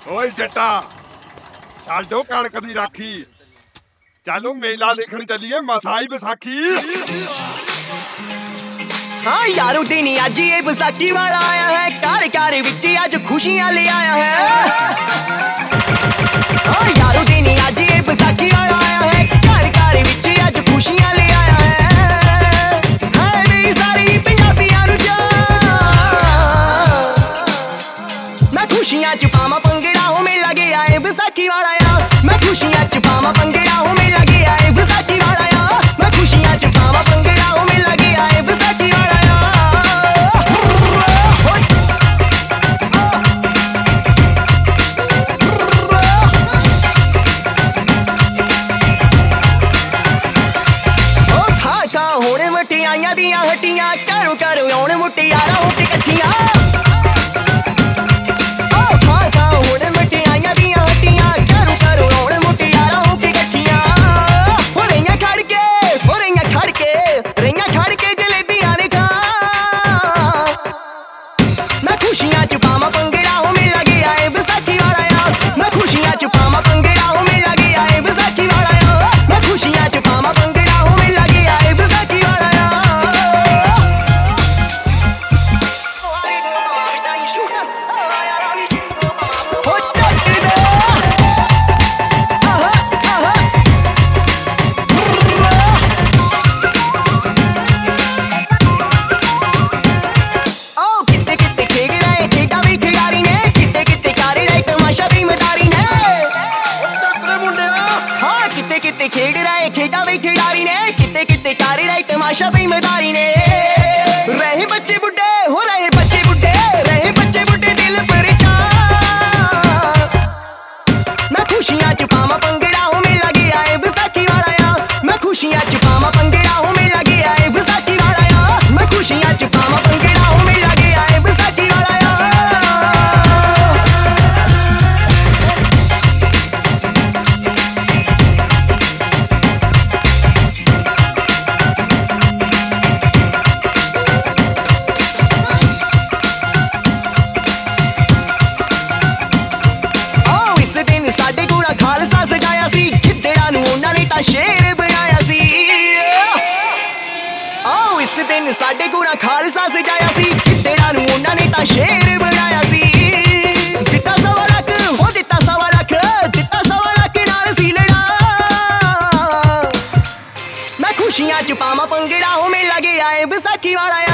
ਓਏ ਜੱਟਾ ਛੱਡੋ ਕਣਕ ਦੀ ਰਾਖੀ ਚਲੋ ਮੇਲਾ ਦੇਖਣ ਚੱਲੀਏ ਮਸਾਂ ਹੀ ਵਿਸਾਖੀ। हाँ यारो दिन अज ये बैसाखी वाला आया है घर घर विच अज खुशियां ले आया है। हाँ यारो दिन अज ये बैसाखी वाला आया है घर घर विच अज खुशियां ले आया है। मेरी सारी पंजाबियां नूं जा मैं खुशियां च पावां भंगड़ा हो मेला गया है बैसाखी वाला आ। मैं खुशियां च पावां भंगड़ा हो मेला गया है बैसाखी वाला आ। मैं खुशियां च पावां भंगड़ा हो मेला गया है बैसाखी वाला। दियां हट्टियां घरों घरों आउण मुटियारा हो के कट्ठियां। हुण मठियाइयां दियां हट्टियां घरों घरों आउण मुटियारा हो के कट्ठियां। हो रहियां खड़ के जलेबियां ने खा। मैं खुशियां च पावां भंगड़ा हो मेला गया है बैसाखी वाला आ। मैं खुशियां च पावां भंगड़ा हो मेला गया है बैसाखी वाला आ। मैं खुशियां च पावां भंगड़ा हो मेला गया है बैसाखी वाला आ। खेड रहे खेडा वे खिडारी ने किते किते कर रहे तमाशा बेईमानदारी ने। रहे बच्चे बुड्ढे हो रहे बच्चे बुड्ढे रहे बच्चे बुड्ढे दिल परेशान। मैं खुशियां च पावां भंगड़ा हो मेला गया है बैसाखी वाला आ। मैं खुशियां च पावां भंगड़ा हो मेला गया है बैसाखी वाला आ। मैं खुशियां च पावां भंगड़ा हो मेला गया है बैसाखी वाला आ। साडे कोला खालसा सजाया सी गिद्दड़ा नूं उन्हां ने तां शेर बनाया सी। आओ इस दिन साडे कोला खालसा सजाया सी गिद्दड़ा नूं उन्हां ने तां शेर बनाया सी। दित्ता सवा लख हो दित्ता सवा लख दित्ता सवा लख नाल सी लड़ा। मैं खुशियां च पावां भंगड़ा हो मेला गया है बैसाखी वाला।